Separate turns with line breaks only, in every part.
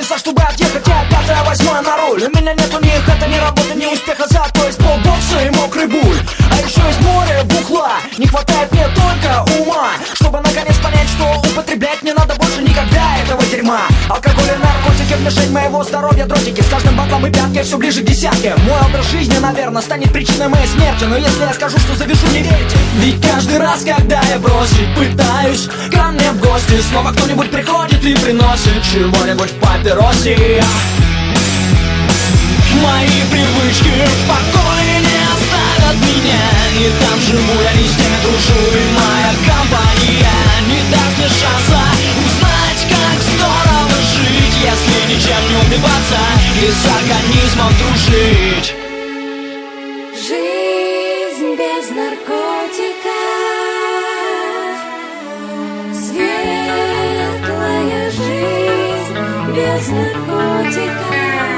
часа, чтобы отъехать, я 5-8 на руль. У меня нету ни хата, ни работы, ни успеха, зато есть полбокса и мокрый буль. А еще есть море бухла, не хватает мне только ума, чтобы наконец понять, что употреблять не надо больше никогда этого дерьма. Алкоголь и наркотики в мишень моего здоровья, дротики. С каждым батлом и пятки все ближе к десятке. Мой образ жизни, наверное, станет причиной моей смерти. Но если я скажу, что завяжу, не верите. Ведь каждый раз, когда я бросить пытаюсь, ко мне в гости снова кто-нибудь приходит и приносит чего-нибудь в папиросе. Мои привычки в покое не оставят меня. Не там живу я, не с теми дружу, и моя компания не даст мне шанса узнать, как здорово жить, если ничем не убиваться и с организмом дружить.
Жизнь без наркотиков, светлая жизнь без наркотиков.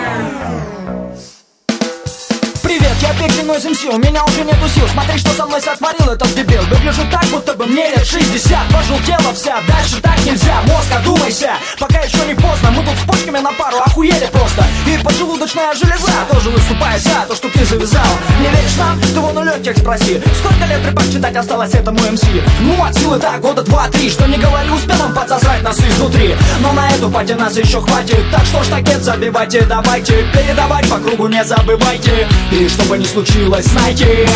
Привет, я Пиксинойз МС, у меня уже нету сил. Смотри, что со мной сотворил этот дебил. Выгляжу так, будто бы мне лет 60. Пожелтела вся, дальше так нельзя. Мозг, одумайся, пока еще не поздно. Мы тут с почками на пару охуели просто. И поджелудочная железа тоже выступает за то, что ты завязал. Не веришь нам? Ты вон у легких спроси. Сколько лет рэпак читать осталось этому МС? Ну, от силы так, года 2-3. Что не говори, успел он подсосать нас изнутри. Но на эту пати нас еще хватит. Так что ж такет забивайте, давайте. Передавать по кругу не забывайте. И что бы ни случилось, знайте,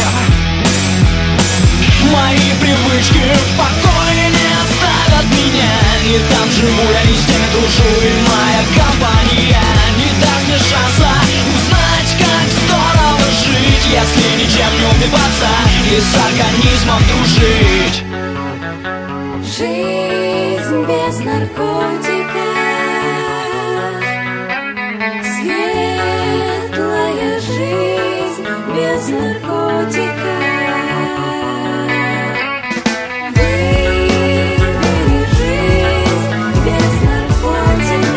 мои привычки в покое не оставят меня. Не там живу я, не с теми дружу, и моя компания не даст мне шанса узнать, как здорово жить, если ничем не убиваться и с организмом дружить.
Жизнь без наркотиков, светлая жизнь без наркотиков. Выбери жизнь без наркотиков,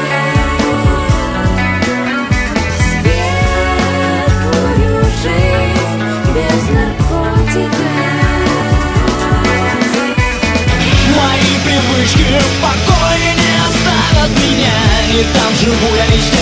светлую жизнь без наркотиков.
Мои привычки в покое не оставят меня. Не там живу я, не с